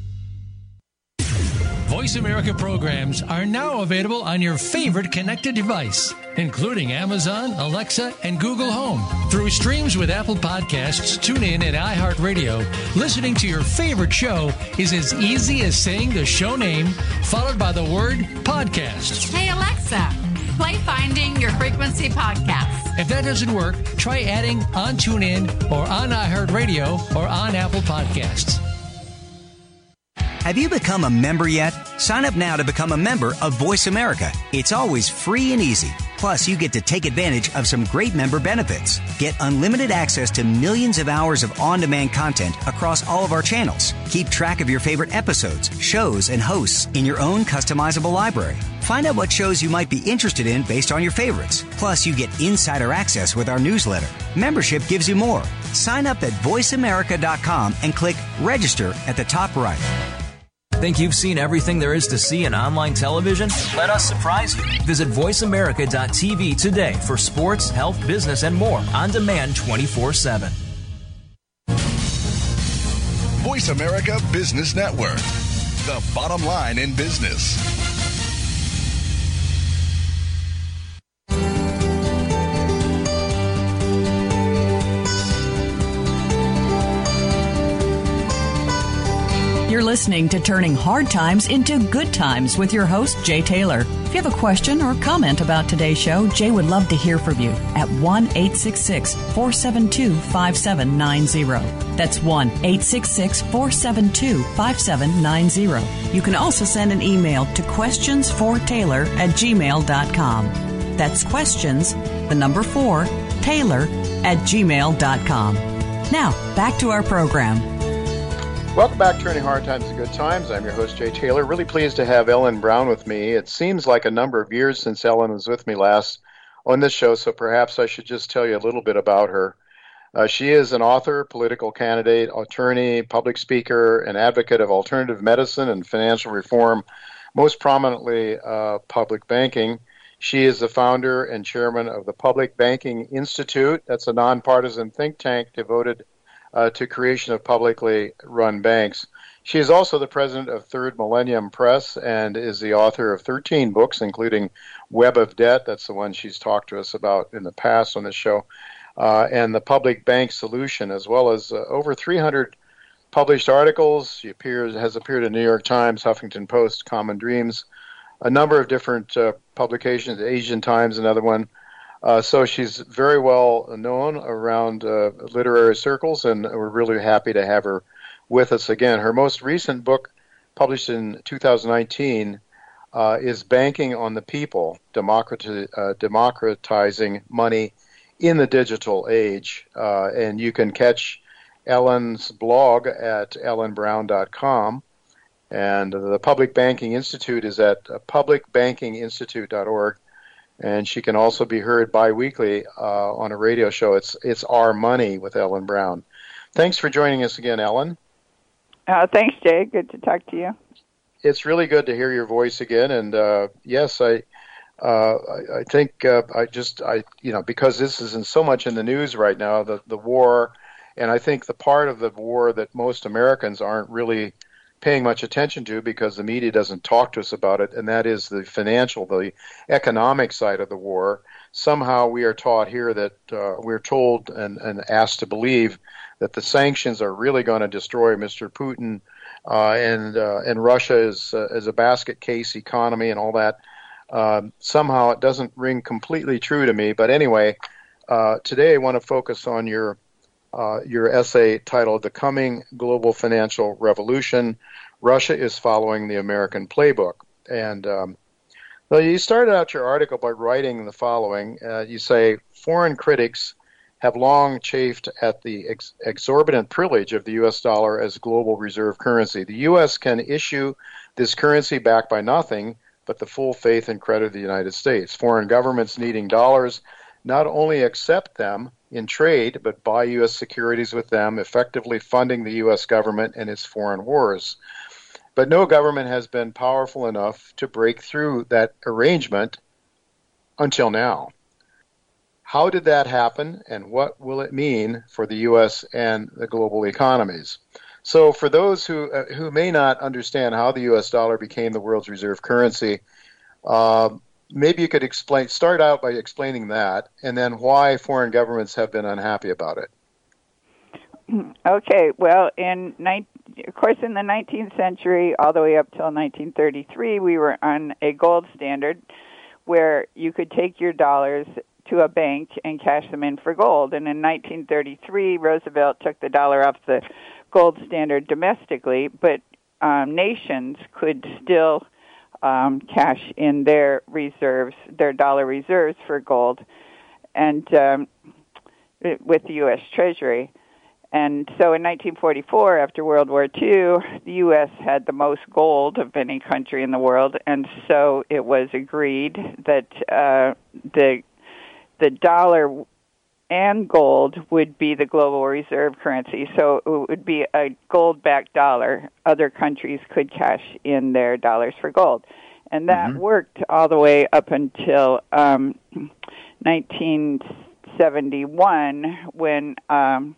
Voice America programs are now available on your favorite connected device, including Amazon, Alexa, and Google Home. Through streams with Apple Podcasts, TuneIn, and iHeartRadio, listening to your favorite show is as easy as saying the show name followed by the word podcast. Hey, Alexa, play Finding Your Frequency podcast. If that doesn't work, try adding on TuneIn or on iHeartRadio or on Apple Podcasts. Have you become a member yet? Sign up now to become a member of Voice America. It's always free and easy. Plus, you get to take advantage of some great member benefits. Get unlimited access to millions of hours of on-demand content across all of our channels. Keep track of your favorite episodes, shows, and hosts in your own customizable library. Find out what shows you might be interested in based on your favorites. Plus, you get insider access with our newsletter. Membership gives you more. Sign up at voice america dot com and click register at the top right. Think you've seen everything there is to see in online television? Let us surprise you. Visit voice america dot t v today for sports, health, business, and more on demand twenty-four seven. Voice America Business Network, the bottom line in business. You're listening to Turning Hard Times into Good Times with your host, Jay Taylor. If you have a question or comment about today's show, Jay would love to hear from you at one eight six six, four seven two, five seven nine zero. That's one eight six six, four seven two, five seven nine zero. You can also send an email to questions for taylor at gmail dot com. That's questions, the number four, Taylor at gmail dot com. Now, back to our program. Welcome back to Turning Hard Times to Good Times. I'm your host, Jay Taylor. Really pleased to have Ellen Brown with me. It seems like a number of years since Ellen was with me last on this show, so perhaps I should just tell you a little bit about her. Uh, she is an author, political candidate, attorney, public speaker, and advocate of alternative medicine and financial reform, most prominently uh, public banking. She is the founder and chairman of the Public Banking Institute. That's a nonpartisan think tank devoted Uh, to creation of publicly run banks. She is also the president of Third Millennium Press and is the author of thirteen books, including Web of Debt. That's the one she's talked to us about in the past on this show. uh, and the Public Bank Solution, as well as uh, over three hundred published articles. She appears, has appeared in New York Times, Huffington Post, Common Dreams, a number of different uh, publications, Asian Times, another one. Uh, so she's very well known around uh, literary circles, and we're really happy to have her with us again. Her most recent book, published in two thousand nineteen, uh, is Banking on the People, Democrati- uh, Democratizing Money in the Digital Age. Uh, and you can catch Ellen's blog at ellen brown dot com. And the Public Banking Institute is at public banking institute dot org. And she can also be heard bi-weekly uh, on a radio show. It's it's Our Money with Ellen Brown. Thanks for joining us again, Ellen. Uh, thanks, Jay. Good to talk to you. It's really good to hear your voice again. And uh, yes, I uh, I, I think uh, I just I you know because this isn't so much in the news right now, the the war, and I think the part of the war that most Americans aren't really paying much attention to because the media doesn't talk to us about it, and that is the financial, the economic side of the war. Somehow we are taught here that uh, we're told and, and asked to believe that the sanctions are really going to destroy Mister Putin, uh, and uh, and Russia is uh, is a basket case economy and all that. Um, somehow it doesn't ring completely true to me. But anyway, uh, today I want to focus on your Uh, your essay titled The Coming Global Financial Revolution, Russia is Following the American Playbook. And um, well, you started out your article by writing the following. Uh, you say, foreign critics have long chafed at the ex- exorbitant privilege of the U S dollar as global reserve currency. The U S can issue this currency backed by nothing but the full faith and credit of the United States. Foreign governments needing dollars not only accept them in trade, but buy U S securities with them, effectively funding the U S government and its foreign wars. But no government has been powerful enough to break through that arrangement until now. How did that happen, and what will it mean for the U S and the global economies? So for those who uh, who may not understand how the U S dollar became the world's reserve currency, uh, maybe you could explain. Start out by explaining that, and then why foreign governments have been unhappy about it. Okay, well, in of course, in the nineteenth century, all the way up till nineteen thirty-three, we were on a gold standard where you could take your dollars to a bank and cash them in for gold. And in nineteen thirty-three, Roosevelt took the dollar off the gold standard domestically, but um, nations could still Um, cash in their reserves, their dollar reserves for gold, and um, with the U S Treasury. And so in nineteen forty-four, after World War Two, the U S had the most gold of any country in the world, and so it was agreed that uh, the the dollar and gold would be the global reserve currency. So it would be a gold-backed dollar. Other countries could cash in their dollars for gold. And that mm-hmm. worked all the way up until um, nineteen seventy-one when um,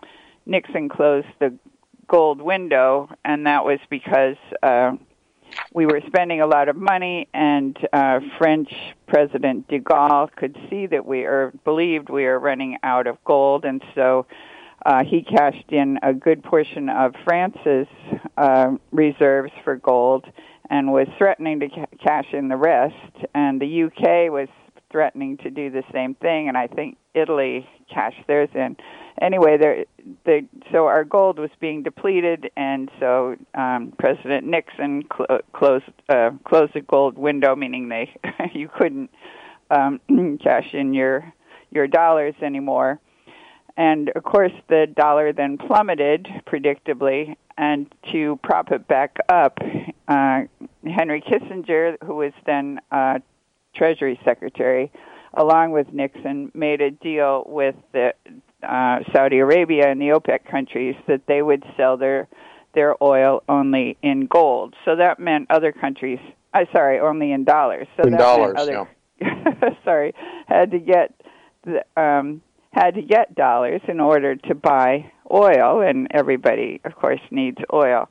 Nixon closed the gold window, and that was because uh, we were spending a lot of money, and uh, French President de Gaulle could see that we, or believed we were running out of gold, and so uh, he cashed in a good portion of France's uh, reserves for gold and was threatening to ca- cash in the rest, and the U K was threatening to do the same thing, and I think Italy cashed theirs in. Anyway, there, the, so our gold was being depleted, and so um, President Nixon cl- closed uh, closed the gold window, meaning they you couldn't um, cash in your your dollars anymore. And of course, the dollar then plummeted predictably, and to prop it back up, uh, Henry Kissinger, who was then uh, Treasury Secretary, along with Nixon, made a deal with the uh, Saudi Arabia and the OPEC countries that they would sell their their oil only in gold. So that meant other countries, uh, sorry, only in dollars. So in that dollars, meant other, yeah. sorry, had to get the, um, had to get dollars in order to buy oil, and everybody, of course, needs oil.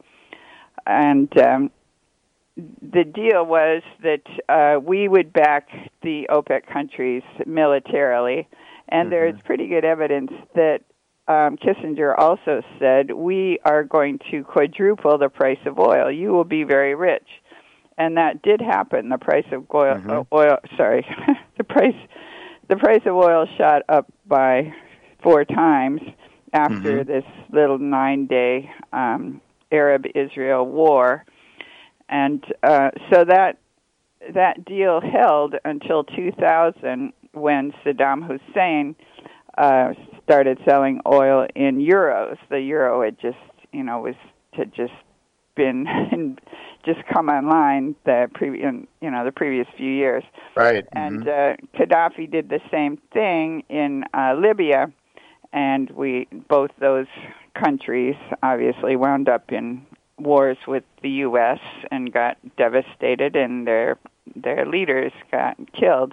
And um, the deal was that uh, we would back the OPEC countries militarily, And mm-hmm. there's pretty good evidence that um, Kissinger also said, we are going to quadruple the price of oil. You will be very rich. And that did happen. The price of oil, mm-hmm. uh, oil sorry, the price the price of oil shot up by four times after mm-hmm. this little nine-day um, Arab-Israel war. And uh, so that that deal held until two thousand, when Saddam Hussein uh, started selling oil in euros. The euro had just, you know, was had just been just come online the previous, you know, the previous few years. Right. And mm-hmm. uh, Gaddafi did the same thing in uh, Libya, and we both those countries obviously wound up in wars with the U S and got devastated, and their their leaders got killed.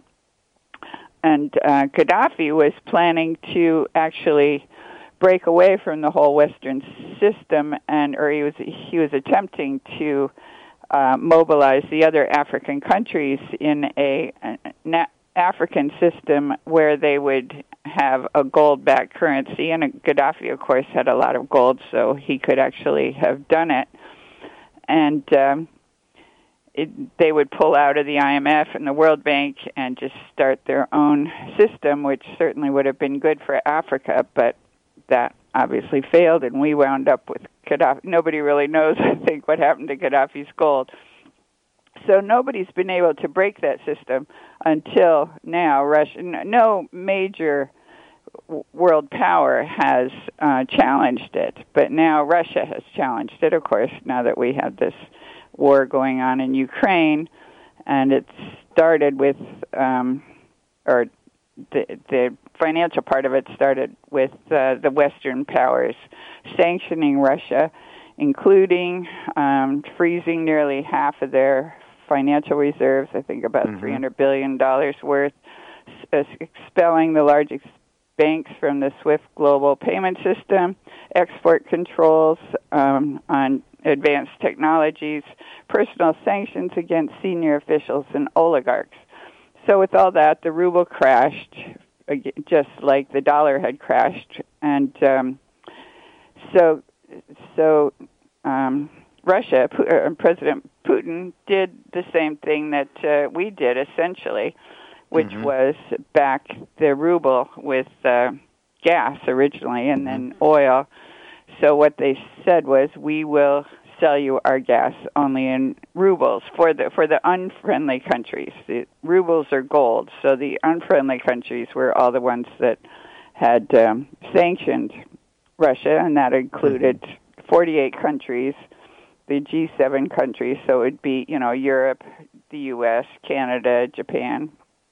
And uh, Gaddafi was planning to actually break away from the whole Western system, and or he was he was attempting to uh, mobilize the other African countries in a, a African system where they would have a gold-backed currency. And Gaddafi, of course, had a lot of gold, so he could actually have done it. And um, it, they would pull out of the I M F and the World Bank and just start their own system, which certainly would have been good for Africa, but that obviously failed, and we wound up with Gaddafi. Nobody really knows, I think, what happened to Gaddafi's gold. So nobody's been able to break that system until now. Russia, no major world power has uh, challenged it, but now Russia has challenged it, of course, now that we have this war going on in Ukraine, and it started with, um, or the, the financial part of it started with uh, the Western powers sanctioning Russia, including um, freezing nearly half of their financial reserves, I think about mm-hmm. three hundred billion dollars worth, uh, expelling the largest banks from the SWIFT global payment system, export controls um, on advanced technologies, personal sanctions against senior officials and oligarchs. So with all that, the ruble crashed, just like the dollar had crashed. And um, so so um, Russia, uh, President Putin did the same thing that uh, we did, essentially, which mm-hmm. was back the ruble with uh, gas originally and then oil. So what they said was, we will sell you our gas only in rubles for the for the unfriendly countries. The rubles are gold, so the unfriendly countries were all the ones that had um, sanctioned Russia, and that included forty-eight countries, the G seven countries, so it'd be, you know, Europe, the U S, Canada, Japan.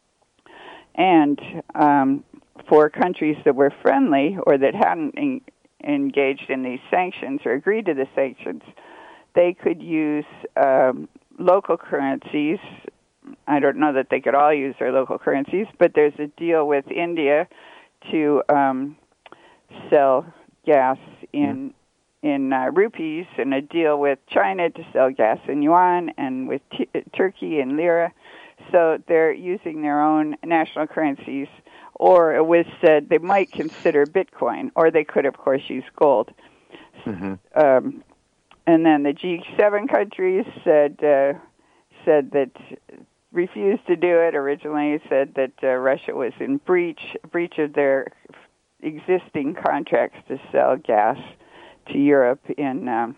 And um, for countries that were friendly or that hadn't en- engaged in these sanctions or agreed to the sanctions, they could use um, local currencies. I don't know that they could all use their local currencies, but there's a deal with India to um, sell gas in in uh, rupees, and a deal with China to sell gas in yuan, and with t- Turkey in lira. So they're using their own national currencies, or it was said they might consider Bitcoin, or they could, of course, use gold. Mm-hmm. Um, and then the G seven countries said uh, said that refused to do it. Originally, said that uh, Russia was in breach breach of their existing contracts to sell gas to Europe in um,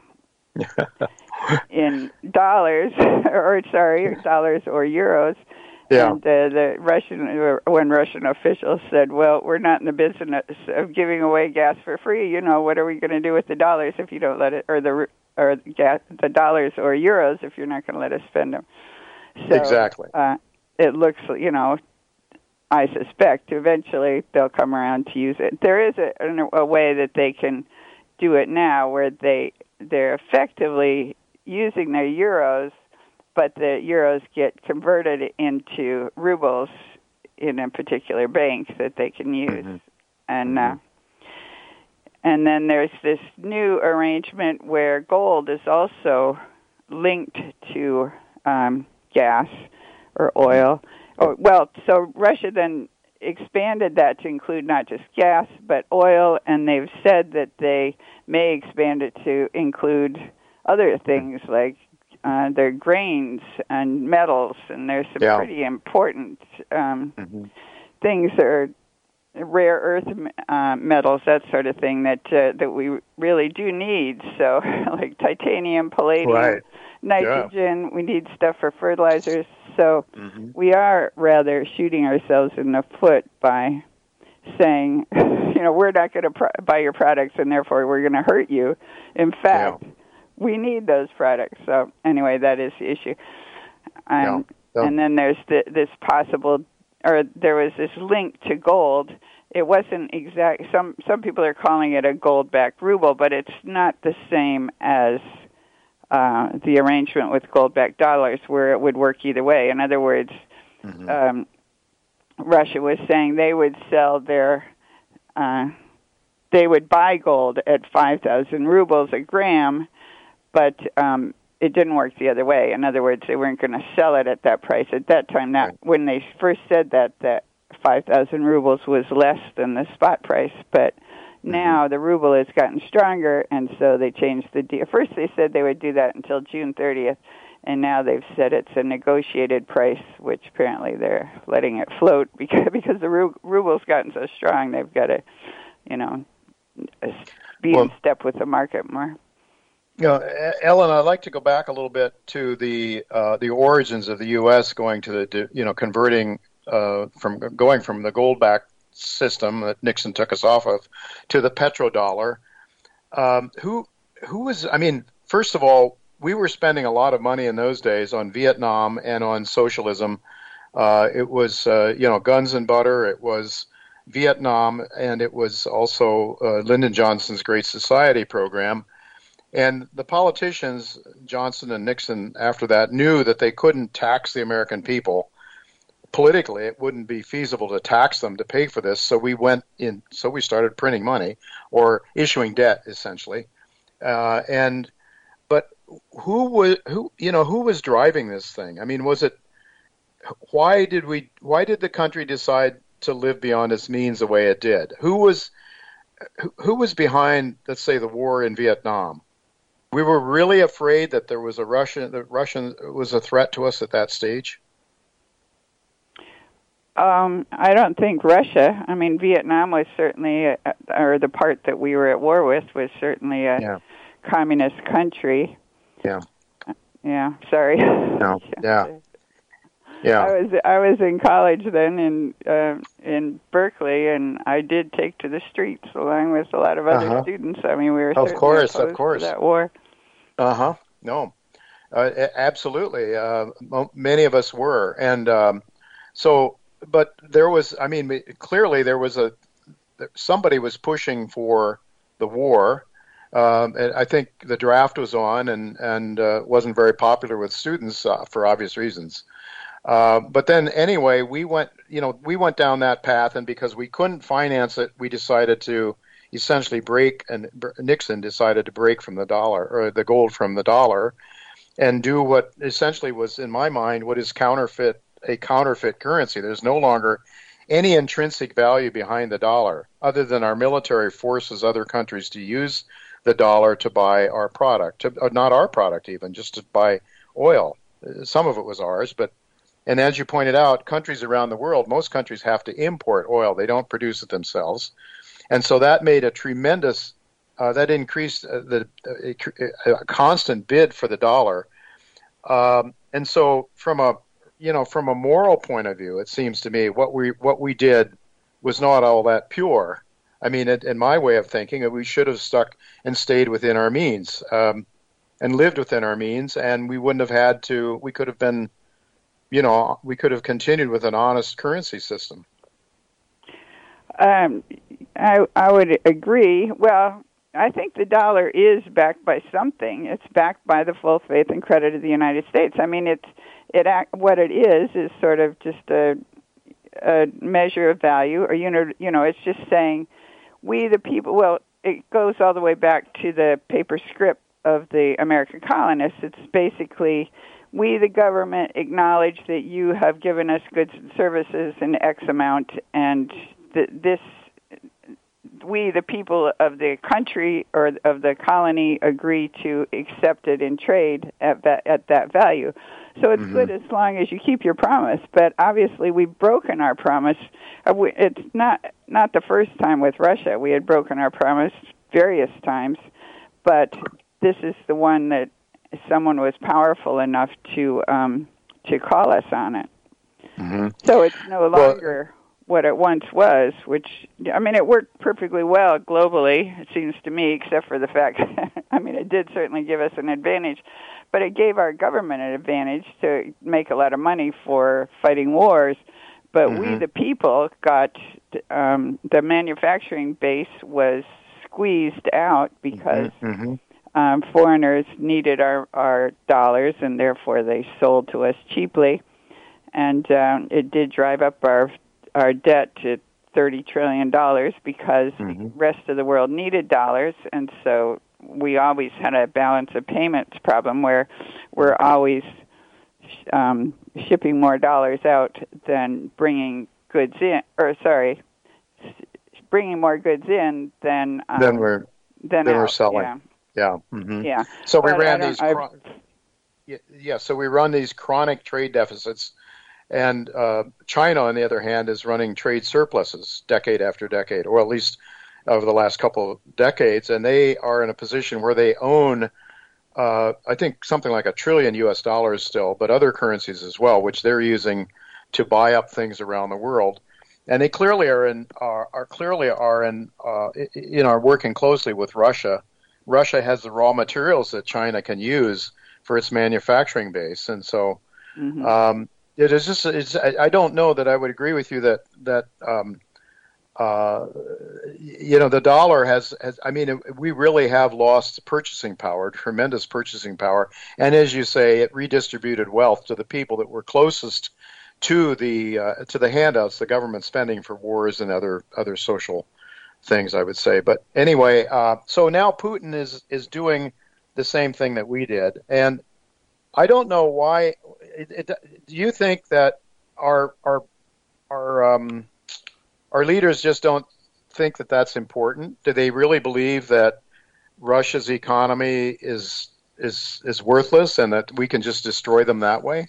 in dollars, or sorry, dollars or euros. Yeah. And uh, the Russian, when Russian officials said, "Well, we're not in the business of giving away gas for free. You know, what are we going to do with the dollars if you don't let it, or the or gas, the dollars or euros if you're not going to let us spend them?" So, exactly. Uh, it looks, you know, I suspect eventually they'll come around to use it. There is a, a way that they can do it now, where they they're effectively using their euros, but the euros get converted into rubles in a particular bank that they can use. Mm-hmm. And uh, and then there's this new arrangement where gold is also linked to um, gas or oil. Or, well, so Russia then expanded that to include not just gas but oil, and they've said that they may expand it to include other things like uh, their grains and metals, and there's some yeah. pretty important um, mm-hmm. things that are rare earth uh, metals, that sort of thing that uh, that we really do need. So, like titanium, palladium, right. nitrogen. Yeah. We need stuff for fertilizers. So, mm-hmm. we are rather shooting ourselves in the foot by saying, you know, we're not going to pro- buy your products, and therefore we're going to hurt you. In fact, yeah. we need those products. So, anyway, that is the issue. Um, yeah. Yeah. And then there's the, this possible. Or there was this link to gold. It wasn't exact. Some some people are calling it a gold-backed ruble, but it's not the same as uh, the arrangement with gold-backed dollars, where it would work either way. In other words, mm-hmm. um, Russia was saying they would sell their, uh, they would buy gold at five thousand rubles a gram, but um, it didn't work the other way. In other words, they weren't going to sell it at that price at that time. Now, when they first said that, that five thousand rubles was less than the spot price, but now the ruble has gotten stronger, and so they changed the deal. First they said they would do that until June thirtieth, and now they've said it's a negotiated price, which apparently they're letting it float because, because the ru- ruble's gotten so strong, they've got to, you know, be well, in step with the market more. You know, Ellen, I'd like to go back a little bit to the uh, the origins of the U S going to the, you know, converting uh, from going from the gold-backed system that Nixon took us off of to the petrodollar. Um, who who was? I mean, first of all, we were spending a lot of money in those days on Vietnam and on socialism. Uh, it was uh, you know guns and butter. It was Vietnam, and it was also uh, Lyndon Johnson's Great Society program. And the politicians, Johnson and Nixon, after that, knew that they couldn't tax the American people. Politically, it wouldn't be feasible to tax them to pay for this. So we went in. So we started printing money or issuing debt, essentially. Uh, and but who was who? You know, who was driving this thing? I mean, was it? Why did we? Why did the country decide to live beyond its means the way it did? Who was? Who, who was behind, let's say, the war in Vietnam? We were really afraid that there was a Russian, that Russian was a threat to us at that stage. Um, I don't think Russia. I mean, Vietnam was certainly, a, or the part that we were at war with was certainly a yeah. communist country. Yeah. Yeah. Sorry. No. Yeah. Yeah. I was I was in college then in uh, in Berkeley, and I did take to the streets along with a lot of other uh-huh. students. I mean, we were of course, opposed of course, to that war. Uh huh. No, uh, absolutely. Uh, many of us were, and um, so, but there was. I mean, clearly there was a somebody was pushing for the war. Um, and I think the draft was on, and and uh, wasn't very popular with students uh, for obvious reasons. Uh, but then anyway, we went, you know, we went down that path, and because we couldn't finance it, we decided to essentially break, and Nixon decided to break from the dollar, or the gold from the dollar, and do what essentially was, in my mind, what is counterfeit, a counterfeit currency. There's no longer any intrinsic value behind the dollar, other than our military forces other countries to use the dollar to buy our product, to, or not our product even, just to buy oil. Some of it was ours, but and as you pointed out, countries around the world, most countries have to import oil. They don't produce it themselves. And so that made a tremendous, uh, that increased uh, the uh, a constant bid for the dollar. Um, and so from a, you know, from a moral point of view, it seems to me what we what we did was not all that pure. I mean, it, in my way of thinking, we should have stuck and stayed within our means um, and lived within our means, and we wouldn't have had to, we could have been, you know, we could have continued with an honest currency system. Um, I I would agree. Well, I think the dollar is backed by something. It's backed by the full faith and credit of the United States. I mean, it's it what it is is sort of just a, a measure of value, or you know, you know, it's just saying we the people. Well, it goes all the way back to the paper script of the American colonists. It's basically we, the government, acknowledge that you have given us goods and services in X amount, and th- this, we, the people of the country or of the colony, agree to accept it in trade at that, at that value. So it's mm-hmm. good as long as you keep your promise. But obviously, we've broken our promise. It's not not the first time with Russia. We had broken our promise various times, but this is the one that someone was powerful enough to um, to call us on it. Mm-hmm. So it's no longer well, what it once was, which, I mean, it worked perfectly well globally, it seems to me, except for the fact, I mean, it did certainly give us an advantage, but it gave our government an advantage to make a lot of money for fighting wars. But mm-hmm. we, the people, got, um, the manufacturing base was squeezed out because mm-hmm. um, foreigners needed our, our dollars, and therefore they sold to us cheaply. And um, it did drive up our our debt to thirty trillion dollars because mm-hmm. the rest of the world needed dollars, and so we always had a balance of payments problem where we're always um, shipping more dollars out than bringing goods in, or sorry, bringing more goods in than um, then we're than, then out. we're selling. Yeah, yeah. Mm-hmm. yeah. So but we ran these. Chron- yeah, yeah, so we run these chronic trade deficits. And uh, China, on the other hand, is running trade surpluses decade after decade, or at least over the last couple of decades. And they are in a position where they own, uh, I think, something like a trillion U S dollars still, but other currencies as well, which they're using to buy up things around the world. And they clearly are in are, are clearly are in uh, you know are working closely with Russia. Russia has the raw materials that China can use for its manufacturing base, and so. Mm-hmm. Um, It is just. It's, I don't know that I would agree with you that that um, uh, you know the dollar has, has. I mean, we really have lost purchasing power, tremendous purchasing power, and as you say, it redistributed wealth to the people that were closest to the uh, to the handouts, the government spending for wars and other other social things, I would say. But anyway, uh, so now Putin is is doing the same thing that we did, and I don't know why. It, it, do you think that our our our um, our leaders just don't think that that's important? Do they really believe that Russia's economy is is is worthless and that we can just destroy them that way?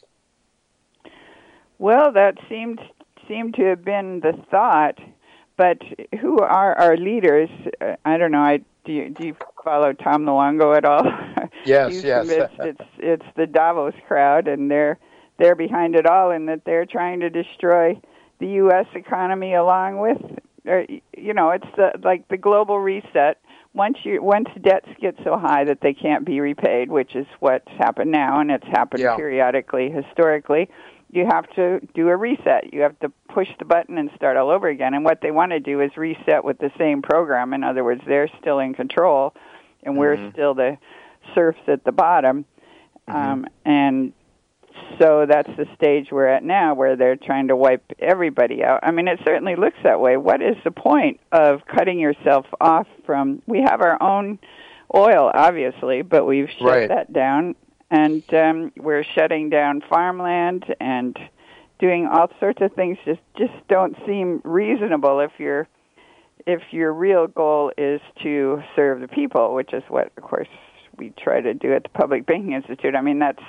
Well, that seemed seemed to have been the thought, but who are our leaders? I don't know. I do you, do you follow Tom Luongo at all? Yes, He's yes. it's it's the Davos crowd, and they're they're behind it all, in that they're trying to destroy the U S economy along with, or, you know, it's the, like the global reset. Once you once debts get so high that they can't be repaid, which is what's happened now, and it's happened yeah. periodically historically, you have to do a reset. You have to push the button and start all over again. And what they want to do is reset with the same program. In other words, they're still in control, and mm-hmm. we're still the serfs at the bottom. Mm-hmm. Um, and so that's the stage we're at now, where they're trying to wipe everybody out. I mean, it certainly looks that way. What is the point of cutting yourself off from... We have our own oil, obviously, but we've shut right. that down. And um, we're shutting down farmland and doing all sorts of things just just don't seem reasonable if your if your real goal is to serve the people, which is what, of course, we try to do at the Public Banking Institute. I mean, that's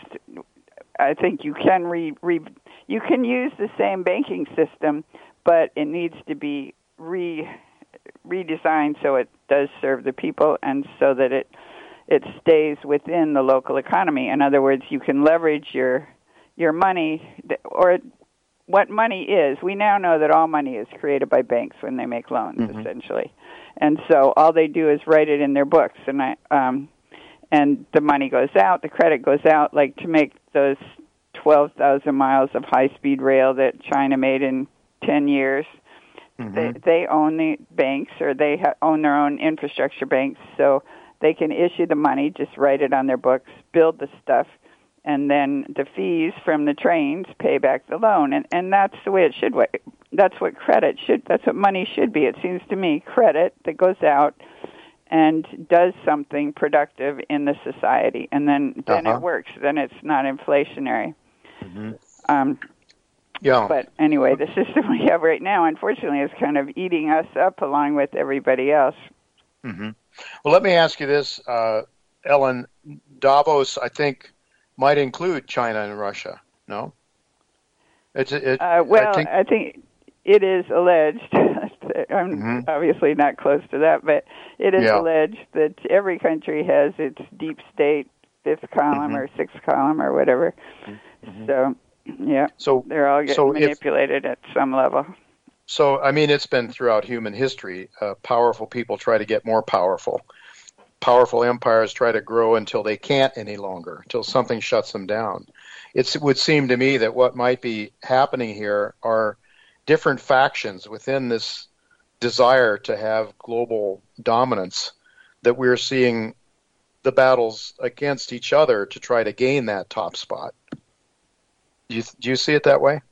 I think you can re, re you can use the same banking system, but it needs to be re redesigned so it does serve the people and so that it. it stays within the local economy. In other words, you can leverage your your money, or what money is. We now know that all money is created by banks when they make loans, mm-hmm. essentially. And so all they do is write it in their books, and I, um, and the money goes out, the credit goes out, like to make those twelve thousand miles of high-speed rail that China made in ten years. Mm-hmm. They, they own the banks, or they ha- own their own infrastructure banks, so they can issue the money, just write it on their books, build the stuff, and then the fees from the trains pay back the loan. And and that's the way it should. That's what credit should. That's what money should be. It seems to me, credit that goes out, and does something productive in the society, and then then Uh-huh. it works. Then it's not inflationary. Mm-hmm. Um, Yeah. But anyway, the system we have right now, unfortunately, is kind of eating us up along with everybody else. Mm-hmm. Well, let me ask you this, uh, Ellen. Davos, I think, might include China and Russia. No. It's it. Uh, well, I think, I think it is alleged. I'm mm-hmm. obviously not close to that, but it is Yeah. alleged that every country has its deep state fifth column Mm-hmm. or sixth column or whatever. Mm-hmm. So, yeah, so they're all getting so if, manipulated at some level. So, I mean, it's been throughout human history. Uh, powerful people try to get more powerful. Powerful empires try to grow until they can't any longer, until something shuts them down. It's, it would seem to me that what might be happening here are different factions within this desire to have global dominance, that we're seeing the battles against each other to try to gain that top spot. Do you, do you see it that way?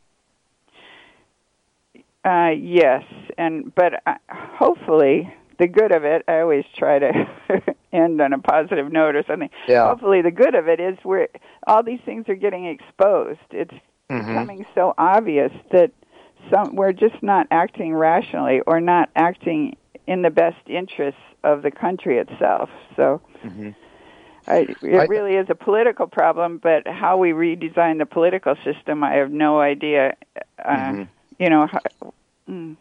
Uh, yes, and but uh, hopefully the good of it. I always try to end on a positive note or something. Yeah. Hopefully, the good of it is we're all these things are getting exposed. It's Mm-hmm. becoming so obvious that some we're just not acting rationally or not acting in the best interests of the country itself. So. Mm-hmm. I, it I, really is a political problem, but how we redesign the political system, I have no idea. Uh, mm-hmm. You know. How, mm.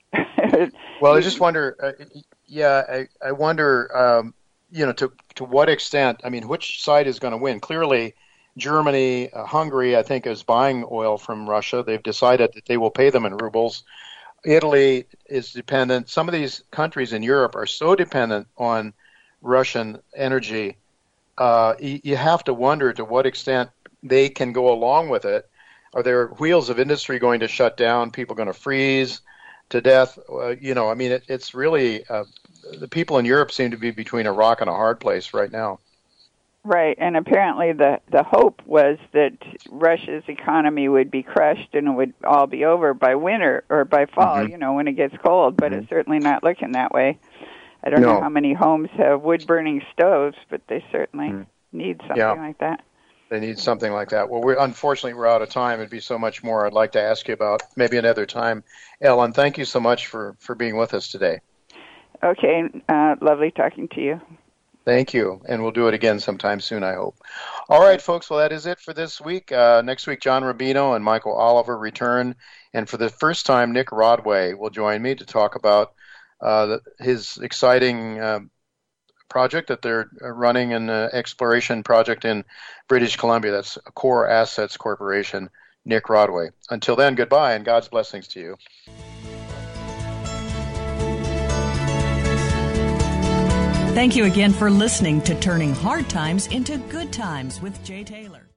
Well, I just wonder. Uh, yeah, I, I wonder. Um, you know, to to what extent? I mean, which side is going to win? Clearly, Germany, uh, Hungary, I think, is buying oil from Russia. They've decided that they will pay them in rubles. Italy is dependent. Some of these countries in Europe are so dependent on Russian energy. Uh, you, you have to wonder to what extent they can go along with it. Are their wheels of industry going to shut down? People going to freeze to death? Uh, you know, I mean, it, it's really uh, the people in Europe seem to be between a rock and a hard place right now. Right, and apparently the the hope was that Russia's economy would be crushed and it would all be over by winter or by fall. Mm-hmm. You know, when it gets cold. But Mm-hmm. it's certainly not looking that way. I don't No. know how many homes have wood-burning stoves, but they certainly Mm. need something Yeah. like that. They need something like that. Well, we're, unfortunately, we're out of time. It'd be so much more I'd like to ask you about maybe another time. Ellen, thank you so much for, for being with us today. Okay, uh, lovely talking to you. Thank you, and we'll do it again sometime soon, I hope. All right, folks, well, that is it for this week. Uh, next week, John Rubino and Michael Oliver return, and for the first time, Nick Rodway will join me to talk about uh, the, his exciting uh, project that they're running, an uh, exploration project in British Columbia. That's Core Assets Corporation, Nick Rodway. Until then, goodbye, and God's blessings to you. Thank you again for listening to Turning Hard Times into Good Times with Jay Taylor.